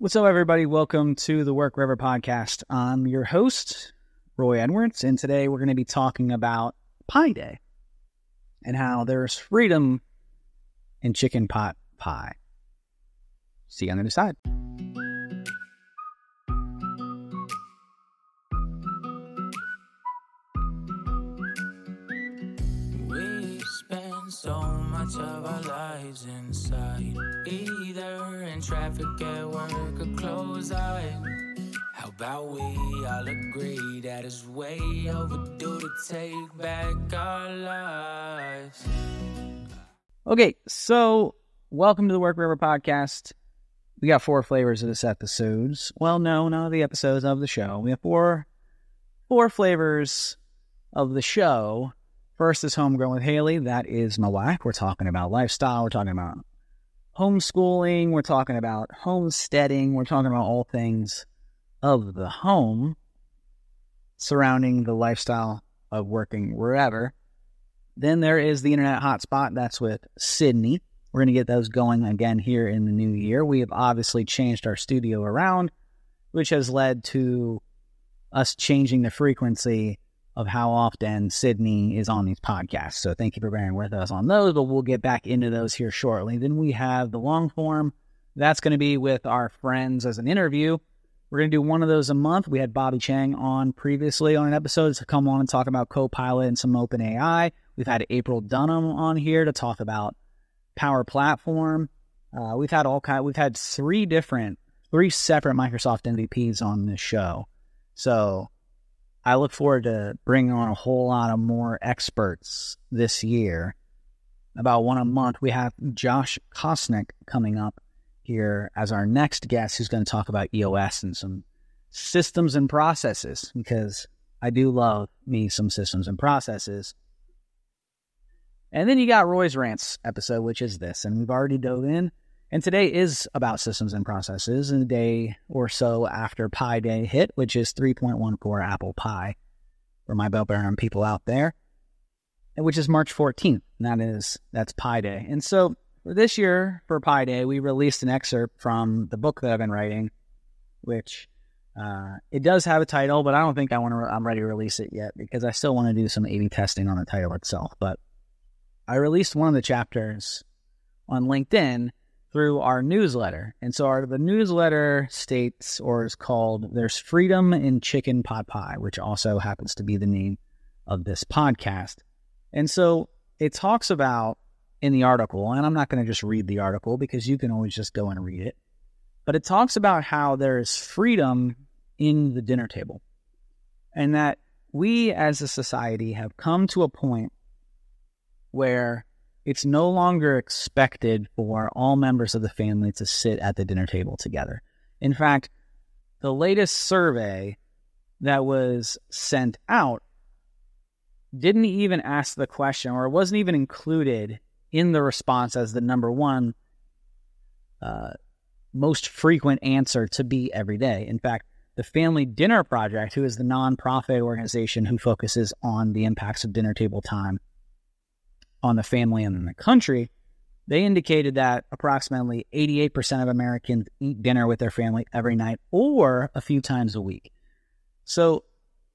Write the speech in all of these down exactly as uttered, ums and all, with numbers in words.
What's up, everybody? Welcome to the Work Wherever podcast. I'm your host, Roy Edwards, and today we're going to be talking about Pi Day and how there's freedom in chicken pot pie. See you on the other side. We spend so much of our lives inside, either in traffic, at work, or close eye. How about we all agree that it's way overdue to take back our lives? Okay, so welcome to the Work Wherever podcast. We got four flavors of this episodes. Well, no, none of the episodes of the show. We have four, four flavors of the show. First is Homegrown with Haley. That is my wife. We're talking about lifestyle. We're talking about homeschooling. We're talking about homesteading. We're talking about all things of the home surrounding the lifestyle of working wherever. Then there is the Internet Hotspot. That's with Sydney. We're going to get those going again here in the new year. We have obviously changed our studio around, which has led to us changing the frequency of how often Sydney is on these podcasts. So thank you for bearing with us on those, but we'll get back into those here shortly. Then we have the long form. That's going to be with our friends as an interview. We're going to do one of those a month. We had Bobby Chang on previously on an episode to come on and talk about Copilot and some OpenAI. We've had April Dunham on here to talk about Power Platform. Uh, we've had all kind. We've had three different, three separate Microsoft M V Ps on this show. So I look forward to bringing on a whole lot of more experts this year. About one a month. We have Josh Kosnick coming up here as our next guest, who's going to talk about E O S and some systems and processes, because I do love me some systems and processes. And then you got Roy's Rants episode, which is this, and we've already dove in. And today is about systems and processes, and a day or so after Pi Day hit, which is three point one four apple pie for my Bell-bearing people out there, and which is March fourteenth, and that is, that's Pi Day. And so for this year, for Pi Day, we released an excerpt from the book that I've been writing, which uh, it does have a title, but I don't think I want to. Re- I'm ready to release it yet because I still want to do some A B testing on the title itself. But I released one of the chapters on LinkedIn through our newsletter. And so our, the newsletter states, or is called, There's Freedom in Chicken Pot Pie, which also happens to be the name of this podcast. And so it talks about in the article, and I'm not going to just read the article because you can always just go and read it, but it talks about how there's freedom in the dinner table, and that we as a society have come to a point where it's no longer expected for all members of the family to sit at the dinner table together. In fact, the latest survey that was sent out didn't even ask the question, or it wasn't even included in the response as the number one uh, most frequent answer to be every day. In fact, the Family Dinner Project, who is the nonprofit organization who focuses on the impacts of dinner table time on the family and in the country, they indicated that approximately eighty-eight percent of Americans eat dinner with their family every night or a few times a week. So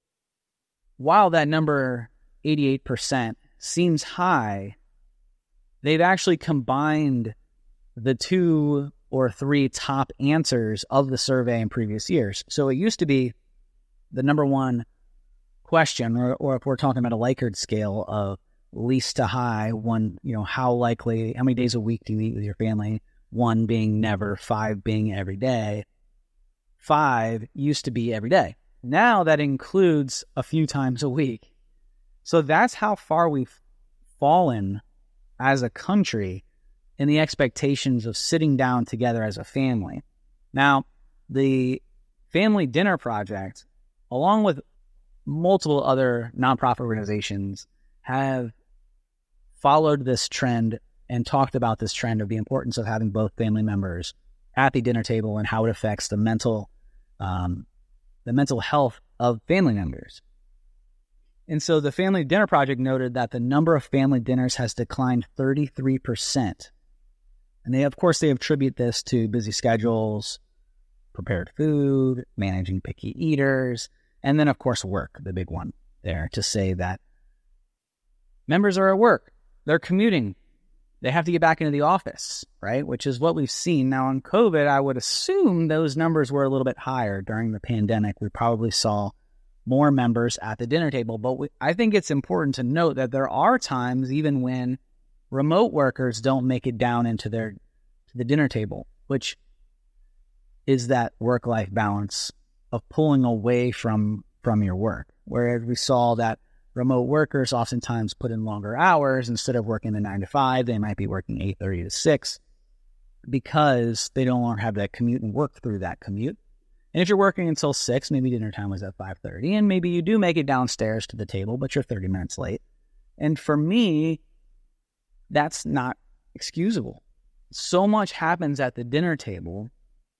while that number, eighty-eight percent, seems high, they've actually combined the two or three top answers of the survey in previous years. So it used to be the number one question, or, or if we're talking about a Likert scale of least to high, one, you know, how likely, how many days a week do you eat with your family? One being never, five being every day. Five used to be every day. Now that includes a few times a week. So that's how far we've fallen as a country in the expectations of sitting down together as a family. Now, the Family Dinner Project, along with multiple other nonprofit organizations, have followed this trend and talked about this trend of the importance of having both family members at the dinner table and how it affects the mental, um, the mental health of family members. And so the Family Dinner Project noted that the number of family dinners has declined thirty-three percent. And they, of course, they attribute this to busy schedules, prepared food, managing picky eaters, and then, of course, work, the big one there, to say that members are at work. They're commuting. They have to get back into the office, right? Which is what we've seen. Now, on COVID, I would assume those numbers were a little bit higher during the pandemic. We probably saw more members at the dinner table. But we, I think it's important to note that there are times, even when remote workers don't make it down into their to the dinner table, which is that work-life balance of pulling away from, from your work. Whereas we saw that remote workers oftentimes put in longer hours. Instead of working the nine to five, they might be working eight thirty to six because they no longer have that commute and work through that commute. And if you're working until six, maybe dinner time was at five thirty, and maybe you do make it downstairs to the table, but you're thirty minutes late. And for me, that's not excusable. So much happens at the dinner table.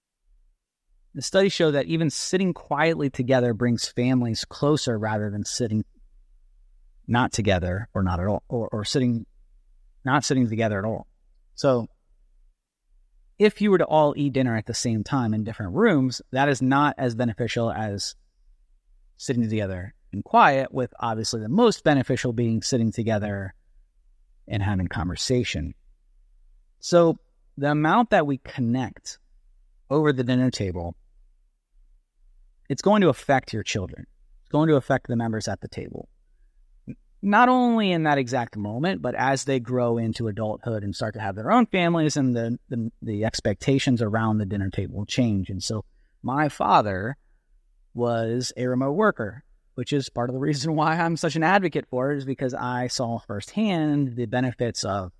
The studies show that even sitting quietly together brings families closer rather than sitting not together or not at all, or, or sitting, not sitting together at all. So if you were to all eat dinner at the same time in different rooms, that is not as beneficial as sitting together in quiet, with obviously the most beneficial being sitting together and having conversation. So the amount that we connect over the dinner table, it's going to affect your children. It's going to affect the members at the table. Not only in that exact moment, but as they grow into adulthood and start to have their own families, and the, the, the expectations around the dinner table change. And so my father was a remote worker, which is part of the reason why I'm such an advocate for it, is because I saw firsthand the benefits of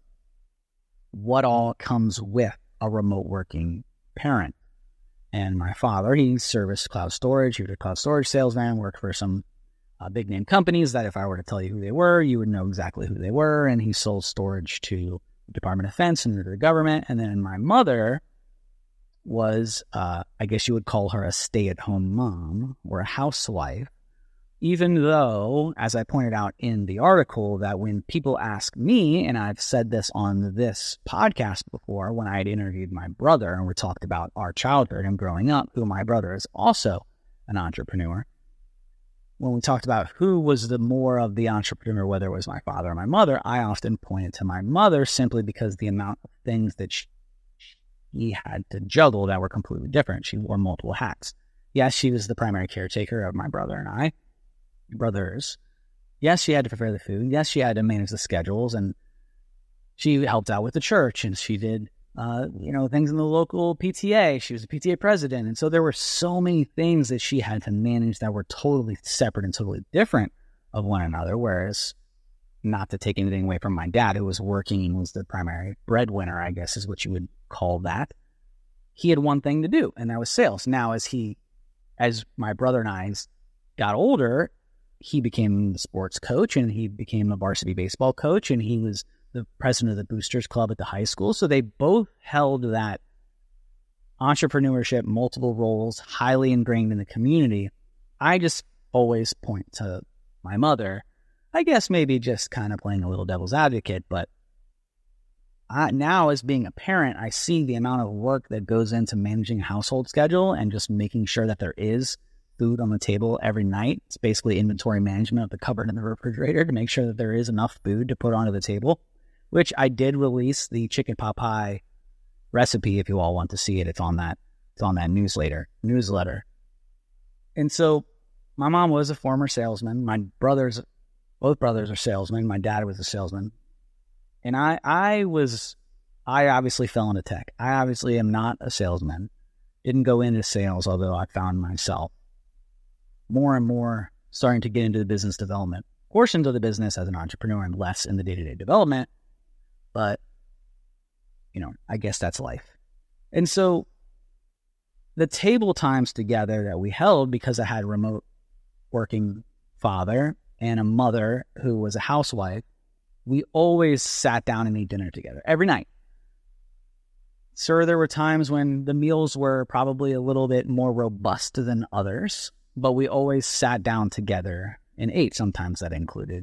what all comes with a remote working parent. And my father, he serviced cloud storage. He was a cloud storage salesman, worked for some Uh, big name companies that if I were to tell you who they were, you would know exactly who they were. And he sold storage to the Department of Defense and to the government. And then my mother was, uh, I guess you would call her a stay-at-home mom or a housewife, even though, as I pointed out in the article, that when people ask me, and I've said this on this podcast before, when I had interviewed my brother and we talked about our childhood and growing up, who my brother is also an entrepreneur. When we talked about who was the more of the entrepreneur, whether it was my father or my mother, I often pointed to my mother simply because the amount of things that she, she had to juggle that were completely different. She wore multiple hats. Yes, she was the primary caretaker of my brother and I, brothers. Yes, she had to prepare the food. Yes, she had to manage the schedules, and she helped out with the church, and she did Uh, you know, things in the local P T A. She was the P T A president. And so there were so many things that she had to manage that were totally separate and totally different of one another. Whereas, not to take anything away from my dad, who was working and was the primary breadwinner, I guess is what you would call that. He had one thing to do, and that was sales. Now, as he, as my brother and I got older, he became the sports coach, and he became a varsity baseball coach, and he was the president of the Boosters Club at the high school. So they both held that entrepreneurship, multiple roles, highly ingrained in the community. I just always point to my mother, I guess maybe just kind of playing a little devil's advocate, but I, now as being a parent, I see the amount of work that goes into managing a household schedule and just making sure that there is food on the table every night. It's basically inventory management of the cupboard and the refrigerator to make sure that there is enough food to put onto the table. Which I did release the chicken pot pie recipe. If you all want to see it, it's on that, it's on that newsletter, newsletter. And so my mom was a former salesman. My brothers, both brothers are salesmen. My dad was a salesman. And I, I was, I obviously fell into tech. I obviously am not a salesman. Didn't go into sales, although I found myself more and more starting to get into the business development portions of the business as an entrepreneur and less in the day-to-day development. But, you know, I guess that's life. And so the table times together that we held, because I had a remote working father and a mother who was a housewife, we always sat down and ate dinner together every night. Sure, there were times when the meals were probably a little bit more robust than others, but we always sat down together and ate. Sometimes that included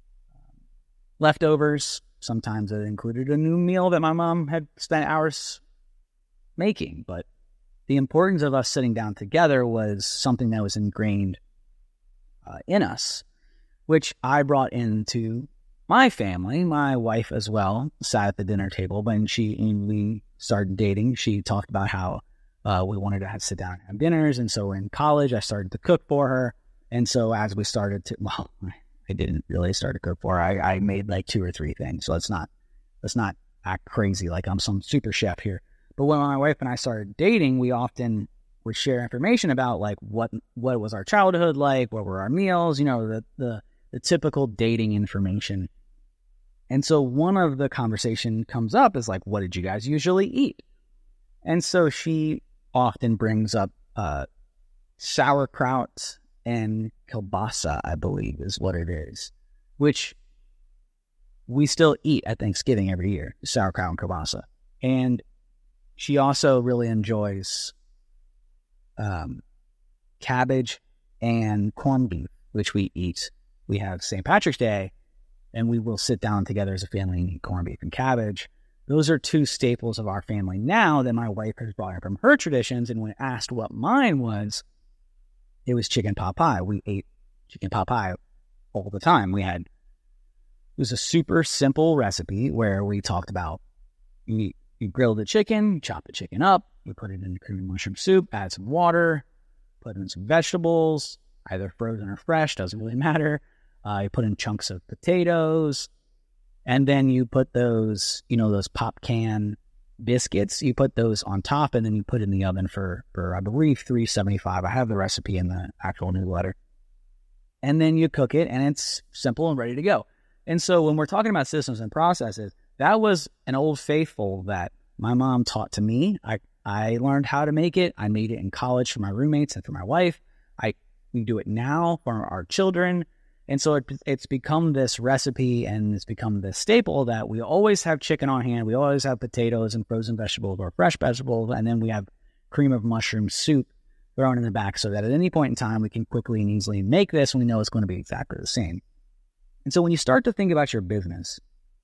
leftovers. Sometimes it included a new meal that my mom had spent hours making, but the importance of us sitting down together was something that was ingrained uh, in us, which I brought into my family. My wife as well sat at the dinner table. When she when we started dating, she talked about how uh, we wanted to have, sit down and have dinners. And so in college, I started to cook for her. And so as we started to, well, I didn't really start to cook for her. I, I made like two or three things. So let's not, let's not act crazy like I'm some super chef here. But when my wife and I started dating, we often would share information about like what, what was our childhood like? What were our meals? You know, the, the, the typical dating information. And so one of the conversation comes up is like, what did you guys usually eat? And so she often brings up uh, sauerkraut and kielbasa, I believe is what it is, which we still eat at Thanksgiving every year, sauerkraut and kielbasa. And she also really enjoys um, cabbage and corned beef, which we eat. We have Saint Patrick's Day, and we will sit down together as a family and eat corned beef and cabbage. Those are two staples of our family now that my wife has brought up from her traditions. And when asked what mine was, it was chicken pot pie. We ate chicken pot pie all the time. We had, it was a super simple recipe where we talked about you, you grill the chicken, you chop the chicken up, you put it in the creamy mushroom soup, add some water, put in some vegetables, either frozen or fresh, doesn't really matter. Uh, you put in chunks of potatoes, and then you put those, you know, those pop can biscuits, you put those on top, and then you put in the oven for, for I believe, three seventy-five. I have the recipe in the actual newsletter. And then you cook it, and it's simple and ready to go. And so when we're talking about systems and processes, that was an old faithful that my mom taught to me. I, I learned how to make it. I made it in college for my roommates and for my wife. I we do it now for our children. And so it, it's become this recipe, and it's become this staple that we always have chicken on hand. We always have potatoes and frozen vegetables or fresh vegetables. And then we have cream of mushroom soup thrown in the back so that at any point in time, we can quickly and easily make this, and we know it's going to be exactly the same. And so when you start to think about your business,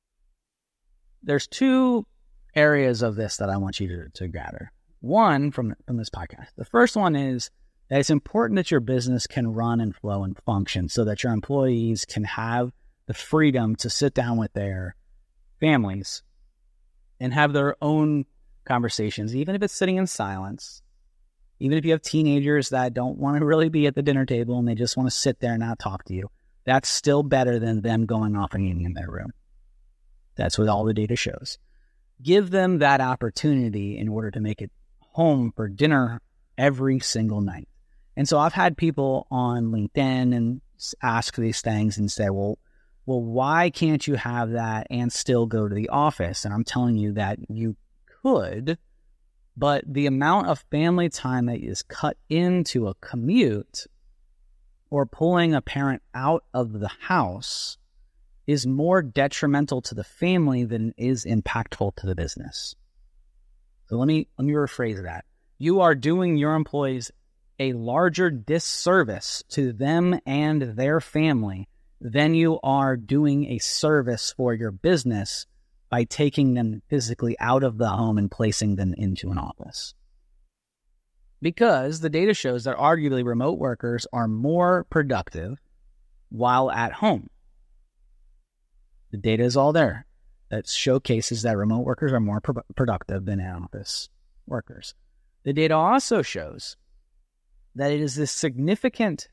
there's two areas of this that I want you to, to gather. One from, from this podcast. The first one is that it's important that your business can run and flow and function so that your employees can have the freedom to sit down with their families and have their own conversations, even if it's sitting in silence, even if you have teenagers that don't want to really be at the dinner table and they just want to sit there and not talk to you. That's still better than them going off and eating in their room. That's what all the data shows. Give them that opportunity in order to make it home for dinner every single night. And so I've had people on LinkedIn and ask these things and say, well, well, why can't you have that and still go to the office? And I'm telling you that you could, but the amount of family time that is cut into a commute or pulling a parent out of the house is more detrimental to the family than is impactful to the business. So let me let me rephrase that. You are doing your employees a larger disservice to them and their family than you are doing a service for your business by taking them physically out of the home and placing them into an office. Because the data shows that arguably remote workers are more productive while at home. The data is all there. That showcases that remote workers are more pro- productive than in-office workers. The data also shows that it is this significant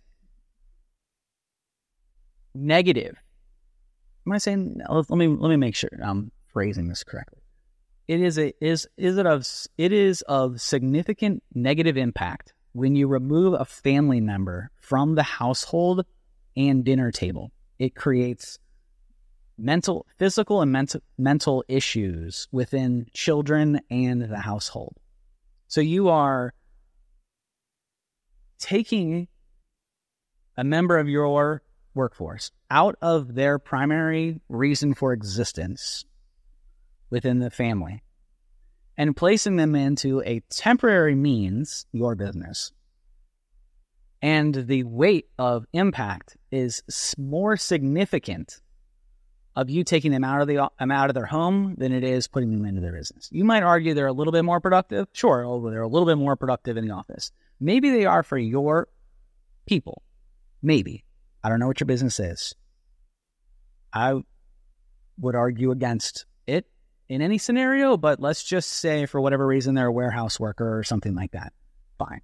negative. Am I saying? Let me let me make sure I'm phrasing this correctly. It is a is is it of it is of significant negative impact when you remove a family member from the household and dinner table. It creates mental, physical, and mental mental issues within children and the household. So you are taking a member of your workforce out of their primary reason for existence within the family and placing them into a temporary means, your business. And the weight of impact is more significant of you taking them out of the um, out of their home than it is putting them into their business. You might argue they're a little bit more productive. Sure, they're a little bit more productive in the office. Maybe they are for your people. Maybe. I don't know what your business is. I would argue against it in any scenario, but let's just say for whatever reason they're a warehouse worker or something like that. Fine.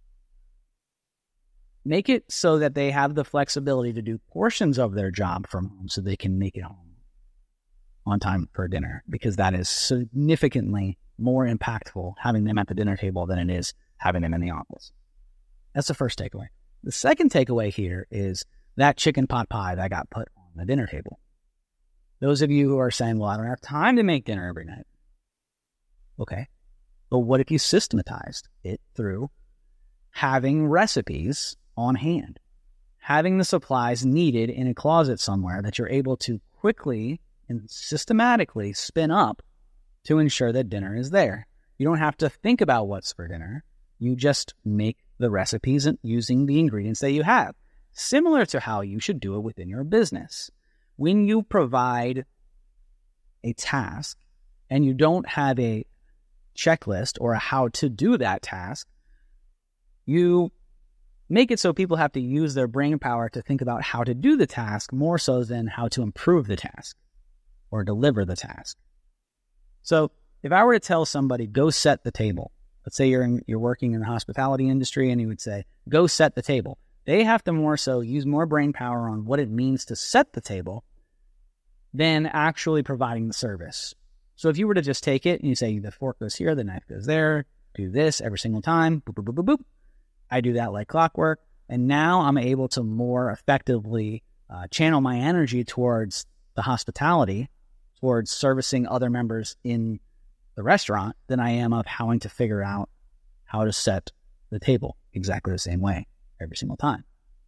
Make it so that they have the flexibility to do portions of their job from home so they can make it home on time for dinner, because that is significantly more impactful having them at the dinner table than it is having them in the office. That's the first takeaway. The second takeaway here is that chicken pot pie that got put on the dinner table. Those of you who are saying, well, I don't have time to make dinner every night. Okay. But what if you systematized it through having recipes on hand, having the supplies needed in a closet somewhere that you're able to quickly and systematically spin up to ensure that dinner is there? You don't have to think about what's for dinner. You just make the recipes using the ingredients that you have, similar to how you should do it within your business. When you provide a task and you don't have a checklist or a how to do that task, you make it so people have to use their brain power to think about how to do the task more so than how to improve the task or deliver the task. So if I were to tell somebody, go set the table, let's say you're in, you're working in the hospitality industry and you would say, go set the table. They have to more so use more brain power on what it means to set the table than actually providing the service. So if you were to just take it and you say the fork goes here, the knife goes there, do this every single time, boop, boop, boop, boop, boop. I do that like clockwork. And now I'm able to more effectively uh, channel my energy towards the hospitality, towards servicing other members in the restaurant than I am of having to figure out how to set the table exactly the same way every single time.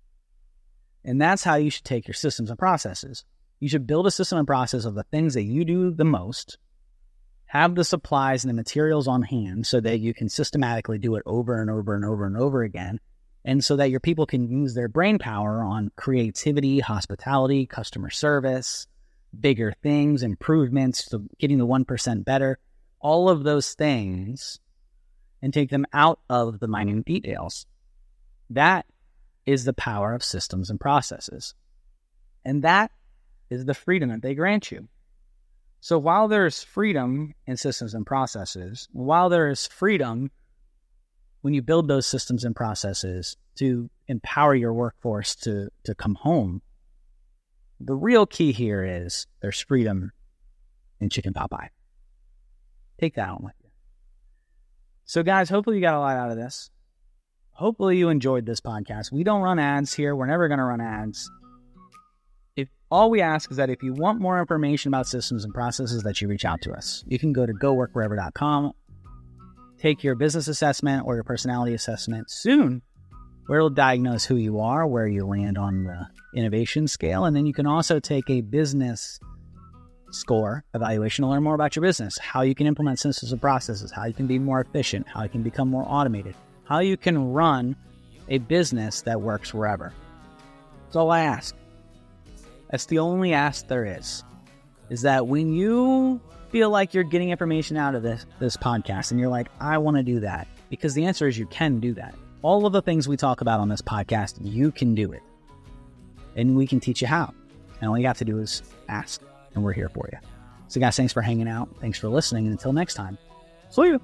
And that's how you should take your systems and processes. You should build a system and process of the things that you do the most, have the supplies and the materials on hand so that you can systematically do it over and over and over and over again, and so that your people can use their brain power on creativity, hospitality, customer service, bigger things, improvements, to getting the one percent better, all of those things, and take them out of the minute details. That is the power of systems and processes. And that is the freedom that they grant you. So while there's freedom in systems and processes, while there is freedom when you build those systems and processes to empower your workforce to, to come home, the real key here is there's freedom in chicken pot pie. Take that on with you. So guys, hopefully you got a lot out of this. Hopefully you enjoyed this podcast. We don't run ads here. We're never going to run ads. If all we ask is that if you want more information about systems and processes, that you reach out to us. You can go to go work wherever dot com, take your business assessment or your personality assessment soon, where it'll diagnose who you are, where you land on the innovation scale, and then you can also take a business score evaluation to learn more about your business, how you can implement systems and processes, how you can be more efficient, how you can become more automated, how you can run a business that works wherever. That's all I ask. That's the only ask there is, is that when you feel like you're getting information out of this, this podcast and you're like, I want to do that, because the answer is you can do that. All of the things we talk about on this podcast, you can do it. And we can teach you how. And all you have to do is ask, and we're here for you. So guys, thanks for hanging out. Thanks for listening. And until next time, see you.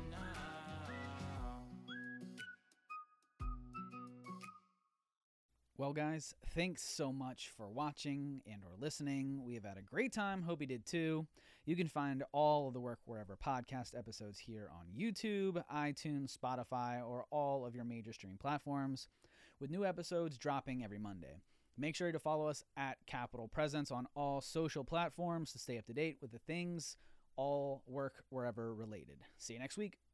Well, guys, thanks so much for watching and or listening. We have had a great time. Hope you did too. You can find all of the Work Wherever podcast episodes here on YouTube, iTunes, Spotify, or all of your major streaming platforms, with new episodes dropping every Monday. Make sure to follow us at Capital Presence on all social platforms to stay up to date with the things all Work Wherever related. See you next week.